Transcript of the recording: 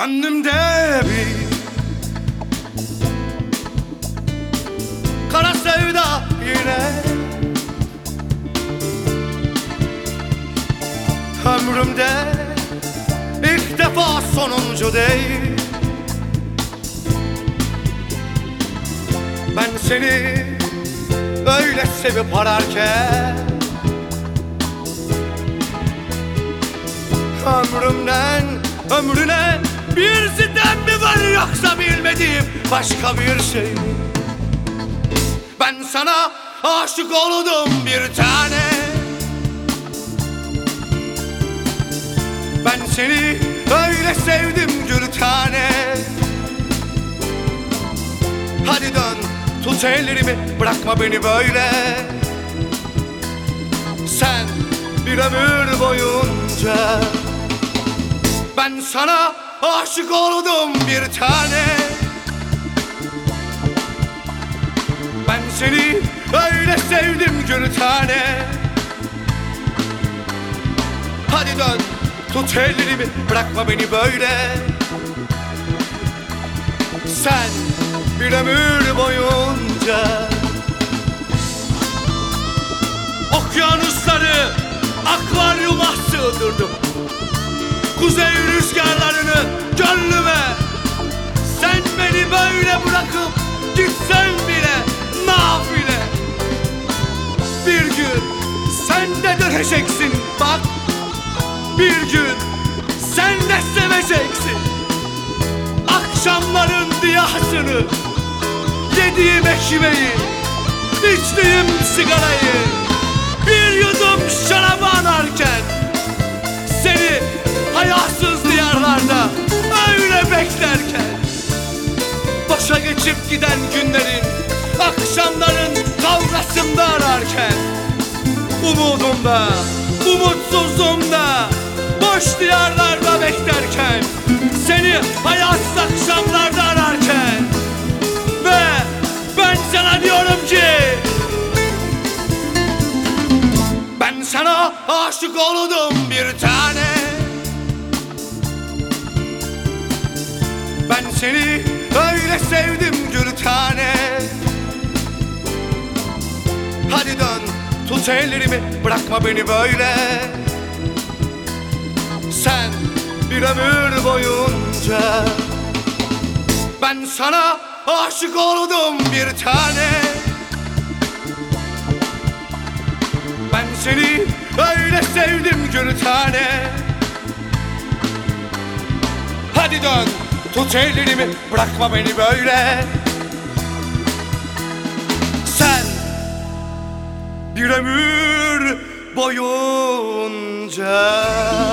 Gönlümde bir kara sevda yine. Ömrümde ilk defa sonuncu değil. Ben seni öyle sevip ararken ömrümden ömrüne bir sitem mi var, yoksa bilmediğim başka bir şey mi? Ben sana aşık oldum bir tane. Ben seni öyle sevdim gül tane. Hadi dön, tut ellerimi, bırakma beni böyle. Sen bir ömür boyunca. Ben sana aşık oldum bir tane. Ben seni öyle sevdim gül tane. Hadi dön, tut ellerimi, bırakma beni böyle. Sen bir ömür boyunca. Okyanusları akvaryuma sığdırdım, kuzey rüzgarlarını gönlüme. Sen beni böyle bırakıp gitsen bile nafile. Bir gün sen de döneceksin bak. Bir gün sen de seveceksin. Akşamların diyasını, yediğim ekmeği, içtiğim sigarayı, bir yudum şarabı anarken seni hayasız diyarlarda öyle beklerken, boşa geçip giden günlerin, akşamların kavgasında ararken, umudumda, umutsuzluğumda, boş diyarlarda beklerken, seni hayasız akşamlarda ararken, ve ben sana diyorum ki ben sana aşık oldum bir tane. Ben seni öyle sevdim gül tane. Hadi dön, tut ellerimi, bırakma beni böyle. Sen bir ömür boyunca. Ben sana aşık oldum bir tane. Ben seni öyle sevdim gül tane. Hadi dön, tut ellerimi, bırakma beni böyle. Sen bir ömür boyunca.